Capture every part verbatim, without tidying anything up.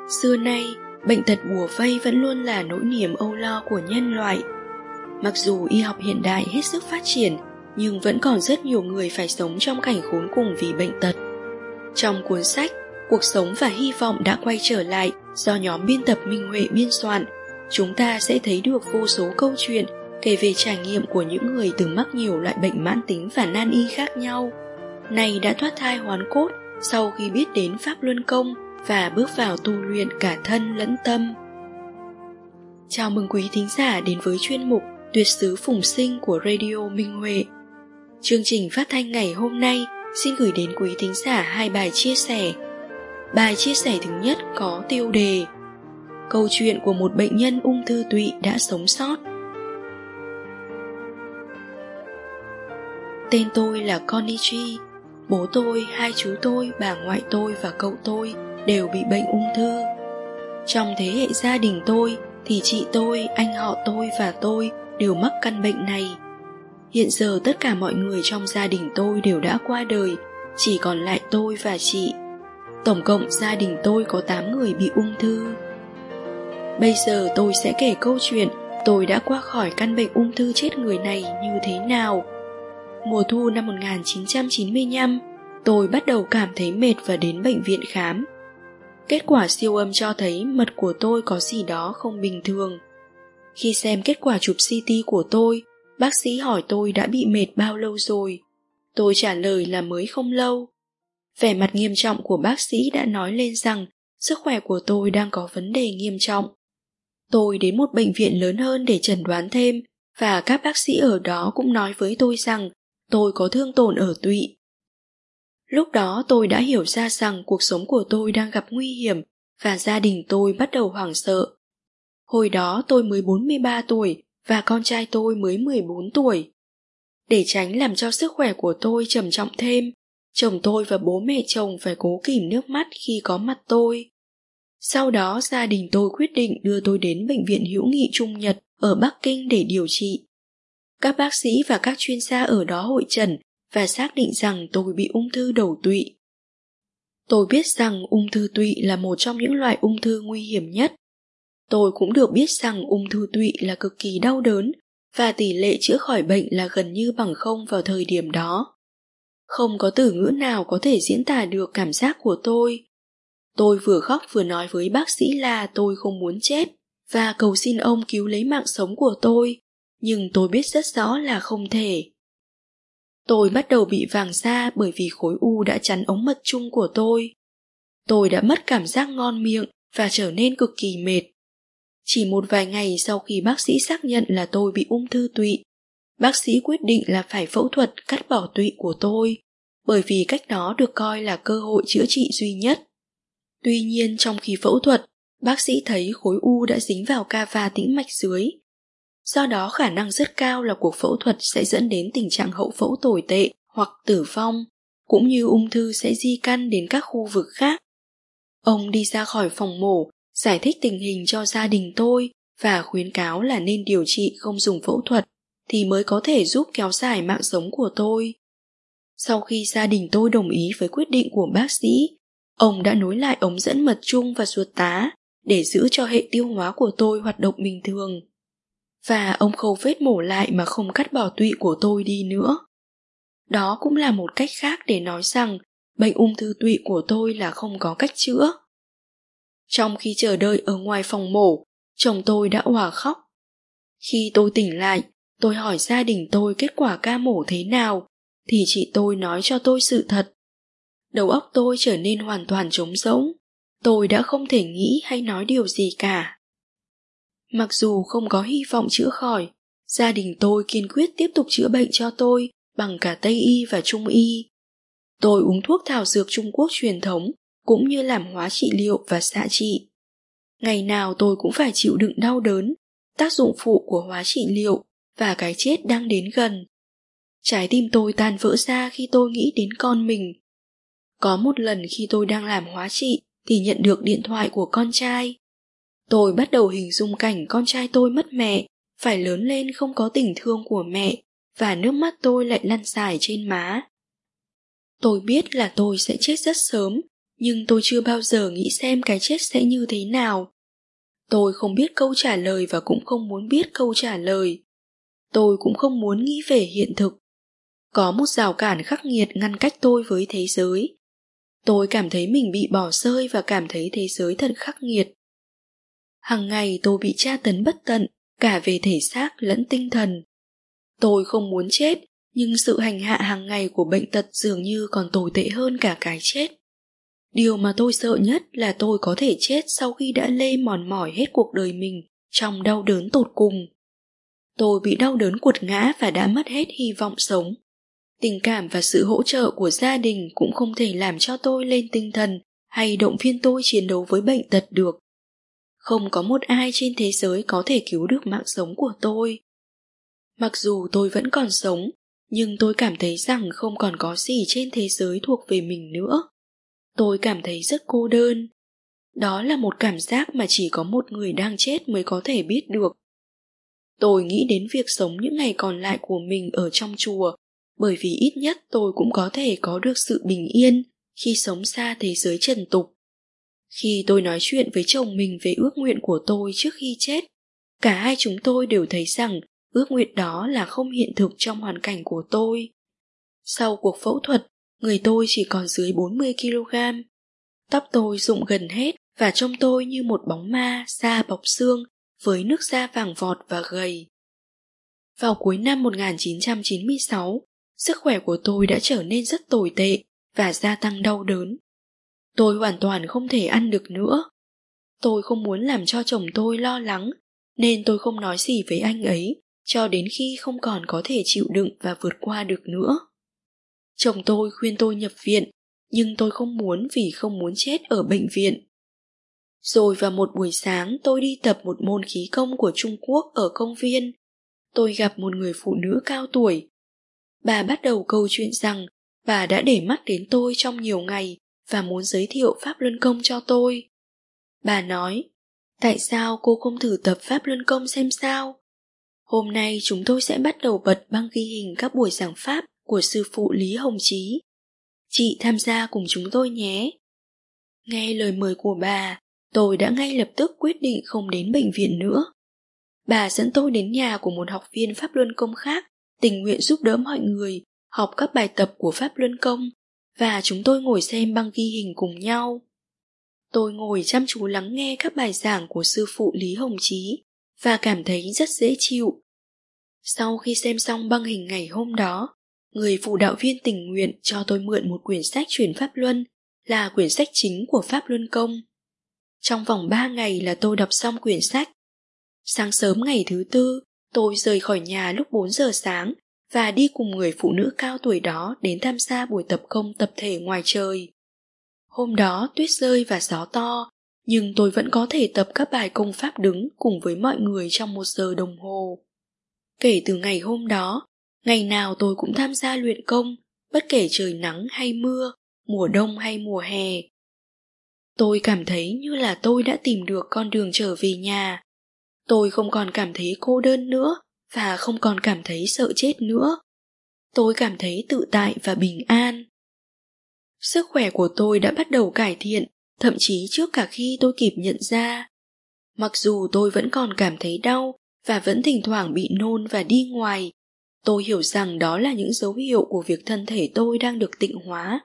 Xưa nay, bệnh tật bùa vây vẫn luôn là nỗi niềm âu lo của nhân loại. Mặc dù y học hiện đại hết sức phát triển, nhưng vẫn còn rất nhiều người phải sống trong cảnh khốn cùng vì bệnh tật. Trong cuốn sách Cuộc sống và hy vọng đã quay trở lại do nhóm biên tập Minh Huệ biên soạn, chúng ta sẽ thấy được vô số câu chuyện kể về trải nghiệm của những người từng mắc nhiều loại bệnh mãn tính và nan y khác nhau, nay đã thoát thai hoán cốt sau khi biết đến Pháp Luân Công và bước vào tu luyện cả thân lẫn tâm. Chào mừng quý thính giả đến với chuyên mục Tuyệt sứ Phùng Sinh của Radio Minh Huệ. Chương trình phát thanh ngày hôm nay xin gửi đến quý thính giả hai bài chia sẻ. Bài chia sẻ thứ nhất có tiêu đề Câu chuyện của một bệnh nhân ung thư tụy đã sống sót. Tên tôi là Konichi. Bố tôi, hai chú tôi, bà ngoại tôi và cậu tôi đều bị bệnh ung thư. Trong thế hệ gia đình tôi thì chị tôi, anh họ tôi và tôi đều mắc căn bệnh này. Hiện giờ tất cả mọi người trong gia đình tôi đều đã qua đời, chỉ còn lại tôi và chị. Tổng cộng gia đình tôi có tám người bị ung thư. Bây giờ tôi sẽ kể câu chuyện tôi đã qua khỏi căn bệnh ung thư chết người này như thế nào. Mùa thu năm một nghìn chín trăm chín mươi lăm, tôi bắt đầu cảm thấy mệt và đến bệnh viện khám. Kết quả siêu âm cho thấy mật của tôi có gì đó không bình thường. Khi xem kết quả chụp xê tê của tôi, bác sĩ hỏi tôi đã bị mệt bao lâu rồi. Tôi trả lời là mới không lâu. Vẻ mặt nghiêm trọng của bác sĩ đã nói lên rằng sức khỏe của tôi đang có vấn đề nghiêm trọng. Tôi đến một bệnh viện lớn hơn để chẩn đoán thêm, và các bác sĩ ở đó cũng nói với tôi rằng tôi có thương tổn ở tụy. Lúc đó tôi đã hiểu ra rằng cuộc sống của tôi đang gặp nguy hiểm và gia đình tôi bắt đầu hoảng sợ. Hồi đó tôi mới bốn mươi ba tuổi và con trai tôi mới mười bốn tuổi. Để tránh làm cho sức khỏe của tôi trầm trọng thêm, chồng tôi và bố mẹ chồng phải cố kìm nước mắt khi có mặt tôi. Sau đó gia đình tôi quyết định đưa tôi đến Bệnh viện Hữu nghị Trung Nhật ở Bắc Kinh để điều trị. Các bác sĩ và các chuyên gia ở đó hội chẩn và xác định rằng tôi bị ung thư đầu tụy. Tôi biết rằng ung thư tụy là một trong những loại ung thư nguy hiểm nhất. Tôi cũng được biết rằng ung thư tụy là cực kỳ đau đớn và tỷ lệ chữa khỏi bệnh là gần như bằng không vào thời điểm đó. Không có từ ngữ nào có thể diễn tả được cảm giác của tôi. Tôi vừa khóc vừa nói với bác sĩ là tôi không muốn chết và cầu xin ông cứu lấy mạng sống của tôi, nhưng tôi biết rất rõ là không thể. Tôi bắt đầu bị vàng da bởi vì khối u đã chắn ống mật trung của tôi. Tôi đã mất cảm giác ngon miệng và trở nên cực kỳ mệt. Chỉ một vài ngày sau khi bác sĩ xác nhận là tôi bị ung thư tụy, bác sĩ quyết định là phải phẫu thuật cắt bỏ tụy của tôi, bởi vì cách đó được coi là cơ hội chữa trị duy nhất. Tuy nhiên trong khi phẫu thuật, bác sĩ thấy khối u đã dính vào cava tĩnh mạch dưới. Do đó khả năng rất cao là cuộc phẫu thuật sẽ dẫn đến tình trạng hậu phẫu tồi tệ hoặc tử vong, cũng như ung thư sẽ di căn đến các khu vực khác. Ông đi ra khỏi phòng mổ, giải thích tình hình cho gia đình tôi và khuyến cáo là nên điều trị không dùng phẫu thuật thì mới có thể giúp kéo dài mạng sống của tôi. Sau khi gia đình tôi đồng ý với quyết định của bác sĩ, ông đã nối lại ống dẫn mật trung và ruột tá để giữ cho hệ tiêu hóa của tôi hoạt động bình thường. Và ông khâu vết mổ lại mà không cắt bỏ tụy của tôi đi nữa. Đó cũng là một cách khác để nói rằng bệnh ung thư tụy của tôi là không có cách chữa. Trong khi chờ đợi ở ngoài phòng mổ, chồng tôi đã òa khóc. Khi tôi tỉnh lại, tôi hỏi gia đình tôi kết quả ca mổ thế nào, thì chị tôi nói cho tôi sự thật. Đầu óc tôi trở nên hoàn toàn trống rỗng. Tôi đã không thể nghĩ hay nói điều gì cả. Mặc dù không có hy vọng chữa khỏi, gia đình tôi kiên quyết tiếp tục chữa bệnh cho tôi bằng cả Tây y và Trung y. Tôi uống thuốc thảo dược Trung Quốc truyền thống, cũng như làm hóa trị liệu và xạ trị. Ngày nào tôi cũng phải chịu đựng đau đớn, tác dụng phụ của hóa trị liệu và cái chết đang đến gần. Trái tim tôi tan vỡ ra khi tôi nghĩ đến con mình. Có một lần khi tôi đang làm hóa trị thì nhận được điện thoại của con trai. Tôi bắt đầu hình dung cảnh con trai tôi mất mẹ, phải lớn lên không có tình thương của mẹ, và nước mắt tôi lại lăn dài trên má. Tôi biết là tôi sẽ chết rất sớm, nhưng tôi chưa bao giờ nghĩ xem cái chết sẽ như thế nào. Tôi không biết câu trả lời và cũng không muốn biết câu trả lời. Tôi cũng không muốn nghĩ về hiện thực. Có một rào cản khắc nghiệt ngăn cách tôi với thế giới. Tôi cảm thấy mình bị bỏ rơi và cảm thấy thế giới thật khắc nghiệt. Hằng ngày tôi bị tra tấn bất tận, cả về thể xác lẫn tinh thần. Tôi không muốn chết, nhưng sự hành hạ hàng ngày của bệnh tật dường như còn tồi tệ hơn cả cái chết. Điều mà tôi sợ nhất là tôi có thể chết sau khi đã lê mòn mỏi hết cuộc đời mình trong đau đớn tột cùng. Tôi bị đau đớn quật ngã và đã mất hết hy vọng sống. Tình cảm và sự hỗ trợ của gia đình cũng không thể làm cho tôi lên tinh thần hay động viên tôi chiến đấu với bệnh tật được. Không có một ai trên thế giới có thể cứu được mạng sống của tôi. Mặc dù tôi vẫn còn sống, nhưng tôi cảm thấy rằng không còn có gì trên thế giới thuộc về mình nữa. Tôi cảm thấy rất cô đơn. Đó là một cảm giác mà chỉ có một người đang chết mới có thể biết được. Tôi nghĩ đến việc sống những ngày còn lại của mình ở trong chùa, bởi vì ít nhất tôi cũng có thể có được sự bình yên khi sống xa thế giới trần tục. Khi tôi nói chuyện với chồng mình về ước nguyện của tôi trước khi chết, cả hai chúng tôi đều thấy rằng ước nguyện đó là không hiện thực trong hoàn cảnh của tôi. Sau cuộc phẫu thuật, người tôi chỉ còn dưới bốn mươi ki lô gam. Tóc tôi rụng gần hết và trông tôi như một bóng ma da bọc xương với nước da vàng vọt và gầy. Vào cuối năm một nghìn chín trăm chín mươi sáu, sức khỏe của tôi đã trở nên rất tồi tệ và gia tăng đau đớn. Tôi hoàn toàn không thể ăn được nữa. Tôi không muốn làm cho chồng tôi lo lắng, nên tôi không nói gì với anh ấy cho đến khi không còn có thể chịu đựng và vượt qua được nữa. Chồng tôi khuyên tôi nhập viện, nhưng tôi không muốn vì không muốn chết ở bệnh viện. Rồi vào một buổi sáng tôi đi tập một môn khí công của Trung Quốc ở công viên. Tôi gặp một người phụ nữ cao tuổi. Bà bắt đầu câu chuyện rằng bà đã để mắt đến tôi trong nhiều ngày và muốn giới thiệu Pháp Luân Công cho tôi. Bà nói, tại sao cô không thử tập Pháp Luân Công xem sao? Hôm nay chúng tôi sẽ bắt đầu bật băng ghi hình các buổi giảng Pháp của sư phụ Lý Hồng Chí. Chị tham gia cùng chúng tôi nhé. Nghe lời mời của bà, tôi đã ngay lập tức quyết định không đến bệnh viện nữa. Bà dẫn tôi đến nhà của một học viên Pháp Luân Công khác, tình nguyện giúp đỡ mọi người học các bài tập của Pháp Luân Công, và chúng tôi ngồi xem băng ghi hình cùng nhau. Tôi ngồi chăm chú lắng nghe các bài giảng của sư phụ Lý Hồng Chí và cảm thấy rất dễ chịu. Sau khi xem xong băng hình ngày hôm đó, người phụ đạo viên tình nguyện cho tôi mượn một quyển sách truyền Pháp Luân, là quyển sách chính của Pháp Luân Công. Trong vòng ba ngày là tôi đọc xong quyển sách. Sáng sớm ngày thứ tư, tôi rời khỏi nhà lúc bốn giờ sáng và đi cùng người phụ nữ cao tuổi đó đến tham gia buổi tập công tập thể ngoài trời. Hôm đó tuyết rơi và gió to, nhưng tôi vẫn có thể tập các bài công pháp đứng cùng với mọi người trong một giờ đồng hồ. Kể từ ngày hôm đó, ngày nào tôi cũng tham gia luyện công, bất kể trời nắng hay mưa, mùa đông hay mùa hè. Tôi cảm thấy như là tôi đã tìm được con đường trở về nhà. Tôi không còn cảm thấy cô đơn nữa và không còn cảm thấy sợ chết nữa. Tôi cảm thấy tự tại và bình an. Sức khỏe của tôi đã bắt đầu cải thiện, thậm chí trước cả khi tôi kịp nhận ra. Mặc dù tôi vẫn còn cảm thấy đau và vẫn thỉnh thoảng bị nôn và đi ngoài, tôi hiểu rằng đó là những dấu hiệu của việc thân thể tôi đang được tịnh hóa.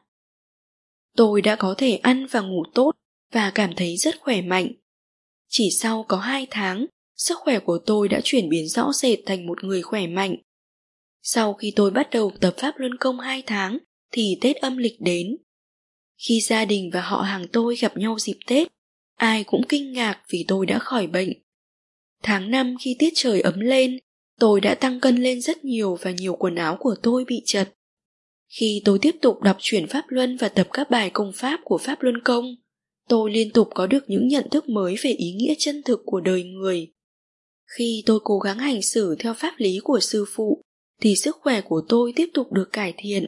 Tôi đã có thể ăn và ngủ tốt và cảm thấy rất khỏe mạnh. Chỉ sau có hai tháng, sức khỏe của tôi đã chuyển biến rõ rệt thành một người khỏe mạnh. Sau khi tôi bắt đầu tập Pháp Luân Công hai tháng, thì Tết âm lịch đến. Khi gia đình và họ hàng tôi gặp nhau dịp Tết, ai cũng kinh ngạc vì tôi đã khỏi bệnh. Tháng năm khi tiết trời ấm lên, tôi đã tăng cân lên rất nhiều và nhiều quần áo của tôi bị chật. Khi tôi tiếp tục đọc truyện Pháp Luân và tập các bài công pháp của Pháp Luân Công, tôi liên tục có được những nhận thức mới về ý nghĩa chân thực của đời người. Khi tôi cố gắng hành xử theo pháp lý của sư phụ, thì sức khỏe của tôi tiếp tục được cải thiện.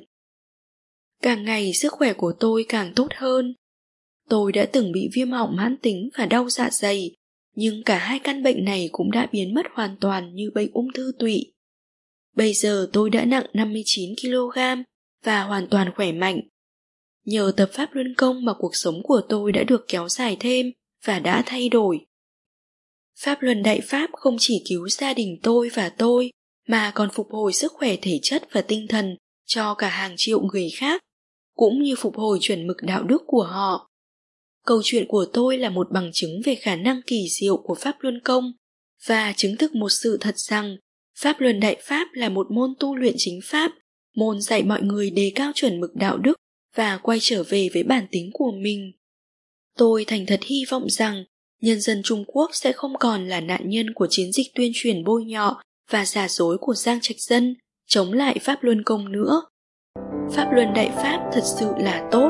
Càng ngày sức khỏe của tôi càng tốt hơn. Tôi đã từng bị viêm họng mãn tính và đau dạ dày, nhưng cả hai căn bệnh này cũng đã biến mất hoàn toàn như bệnh ung thư tụy. Bây giờ tôi đã nặng năm mươi chín ki lô gam và hoàn toàn khỏe mạnh. Nhờ tập Pháp Luân Công mà cuộc sống của tôi đã được kéo dài thêm và đã thay đổi. Pháp Luân Đại Pháp không chỉ cứu gia đình tôi và tôi, mà còn phục hồi sức khỏe thể chất và tinh thần cho cả hàng triệu người khác, cũng như phục hồi chuẩn mực đạo đức của họ. Câu chuyện của tôi là một bằng chứng về khả năng kỳ diệu của Pháp Luân Công và chứng thực một sự thật rằng Pháp Luân Đại Pháp là một môn tu luyện chính pháp, môn dạy mọi người đề cao chuẩn mực đạo đức và quay trở về với bản tính của mình. Tôi thành thật hy vọng rằng nhân dân Trung Quốc sẽ không còn là nạn nhân của chiến dịch tuyên truyền bôi nhọ và giả dối của Giang Trạch Dân chống lại Pháp Luân Công nữa. Pháp Luân Đại Pháp thật sự là tốt.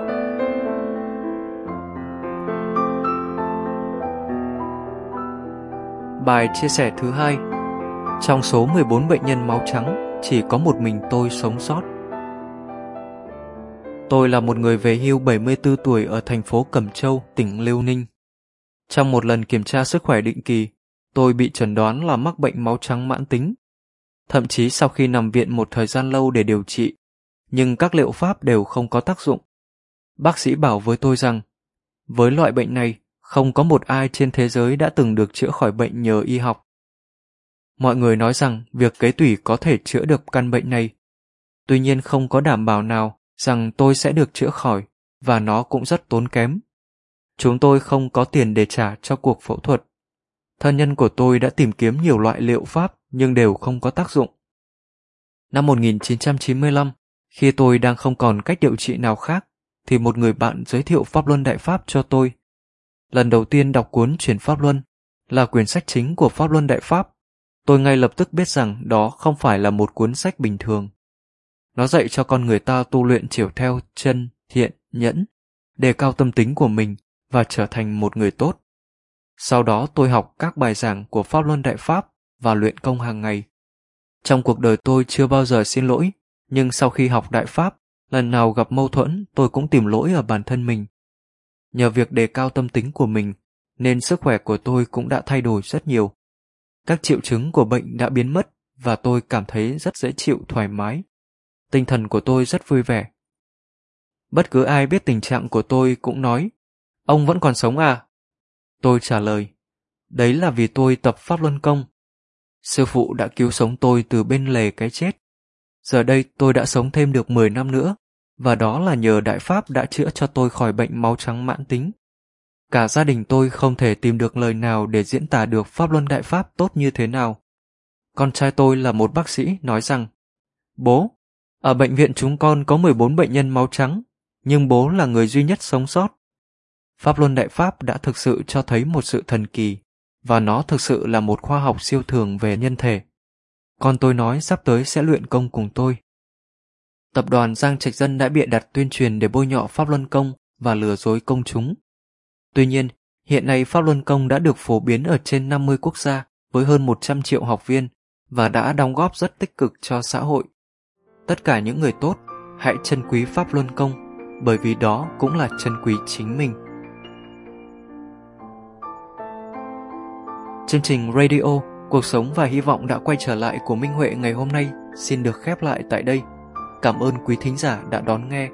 Bài chia sẻ thứ hai. Trong số mười bốn bệnh nhân máu trắng, chỉ có một mình tôi sống sót. Tôi là một người về hưu bảy mươi tư tuổi ở thành phố Cẩm Châu, tỉnh Liêu Ninh. Trong một lần kiểm tra sức khỏe định kỳ, tôi bị chẩn đoán là mắc bệnh máu trắng mãn tính. Thậm chí sau khi nằm viện một thời gian lâu để điều trị, nhưng các liệu pháp đều không có tác dụng. Bác sĩ bảo với tôi rằng, với loại bệnh này, không có một ai trên thế giới đã từng được chữa khỏi bệnh nhờ y học. Mọi người nói rằng việc cấy tủy có thể chữa được căn bệnh này. Tuy nhiên không có đảm bảo nào rằng tôi sẽ được chữa khỏi, và nó cũng rất tốn kém. Chúng tôi không có tiền để trả cho cuộc phẫu thuật. Thân nhân của tôi đã tìm kiếm nhiều loại liệu pháp nhưng đều không có tác dụng. Năm một nghìn chín trăm chín mươi lăm, khi tôi đang không còn cách điều trị nào khác, thì một người bạn giới thiệu Pháp Luân Đại Pháp cho tôi. Lần đầu tiên đọc cuốn Chuyển Pháp Luân, là quyển sách chính của Pháp Luân Đại Pháp, tôi ngay lập tức biết rằng đó không phải là một cuốn sách bình thường. Nó dạy cho con người ta tu luyện chiều theo chân, thiện, nhẫn, đề cao tâm tính của mình và trở thành một người tốt. Sau đó tôi học các bài giảng của Pháp Luân Đại Pháp và luyện công hàng ngày. Trong cuộc đời tôi chưa bao giờ xin lỗi, nhưng sau khi học Đại Pháp, lần nào gặp mâu thuẫn tôi cũng tìm lỗi ở bản thân mình. Nhờ việc đề cao tâm tính của mình, nên sức khỏe của tôi cũng đã thay đổi rất nhiều. Các triệu chứng của bệnh đã biến mất và tôi cảm thấy rất dễ chịu, thoải mái. Tinh thần của tôi rất vui vẻ. Bất cứ ai biết tình trạng của tôi cũng nói, ông vẫn còn sống à? Tôi trả lời, đấy là vì tôi tập Pháp Luân Công. Sư phụ đã cứu sống tôi từ bên lề cái chết. Giờ đây tôi đã sống thêm được mười năm nữa, và đó là nhờ Đại Pháp đã chữa cho tôi khỏi bệnh máu trắng mãn tính. Cả gia đình tôi không thể tìm được lời nào để diễn tả được Pháp Luân Đại Pháp tốt như thế nào. Con trai tôi là một bác sĩ nói rằng, bố, ở bệnh viện chúng con có mười bốn bệnh nhân máu trắng, nhưng bố là người duy nhất sống sót. Pháp Luân Đại Pháp đã thực sự cho thấy một sự thần kỳ, và nó thực sự là một khoa học siêu thường về nhân thể. Con tôi nói sắp tới sẽ luyện công cùng tôi. Tập đoàn Giang Trạch Dân đã bịa đặt tuyên truyền để bôi nhọ Pháp Luân Công và lừa dối công chúng. Tuy nhiên, hiện nay Pháp Luân Công đã được phổ biến ở trên năm mươi quốc gia với hơn một trăm triệu học viên và đã đóng góp rất tích cực cho xã hội. Tất cả những người tốt, hãy trân quý Pháp Luân Công, bởi vì đó cũng là trân quý chính mình. Chương trình Radio, Cuộc Sống và Hy vọng đã quay trở lại của Minh Huệ ngày hôm nay xin được khép lại tại đây. Cảm ơn quý thính giả đã đón nghe.